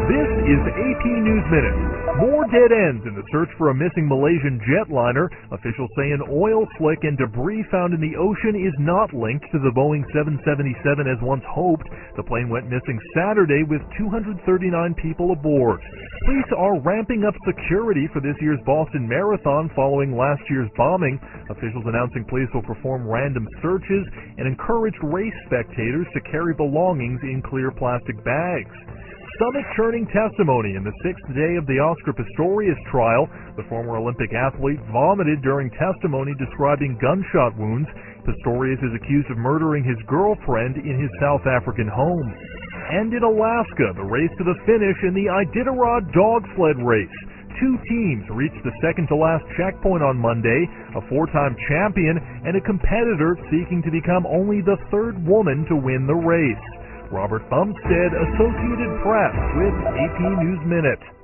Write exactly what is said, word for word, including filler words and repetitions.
This is A P News Minute. More dead ends in the search for a missing Malaysian jetliner. Officials say an oil slick and debris found in the ocean is not linked to the Boeing seven seventy-seven as once hoped. The plane went missing Saturday with two hundred thirty-nine people aboard. Police are ramping up security for this year's Boston Marathon following last year's bombing. Officials announcing police will perform random searches and encouraged race spectators to carry belongings in clear plastic bags. Stomach-churning testimony in the sixth day of the Oscar Pistorius trial. The former Olympic athlete vomited during testimony describing gunshot wounds. Pistorius is accused of murdering his girlfriend in his South African home. And in Alaska, the race to the finish in the Iditarod dog sled race. Two teams reached the second-to-last checkpoint on Monday, a four-time champion and a competitor seeking to become only the third woman to win the race. Robert Bumstead, Associated Press, with A P News Minute.